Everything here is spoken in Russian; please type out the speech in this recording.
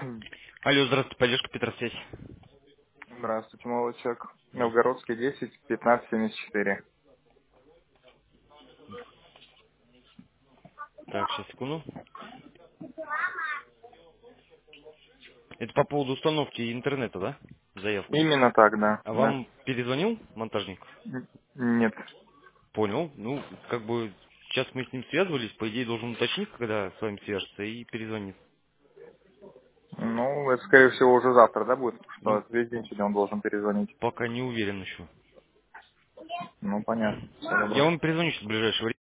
Алло, здравствуйте, поддержка Петросвязь. Здравствуйте, молодой человек. Здравствуйте. Новгородский 10, 1574. Так, сейчас, секунду. Это по поводу установки интернета, да? Заявка. Именно так, да. А Да. вам перезвонил монтажник? Нет. Понял. Ну, как бы, сейчас мы с ним связывались, по идее, должен уточнить, когда с вами свяжется, и перезвонит. Ну, это, скорее всего, уже завтра, да, будет? Ну, Что весь день сегодня он должен перезвонить. пока не уверен еще. Ну, понятно. Все Я добро. вам перезвоню сейчас в ближайшее время.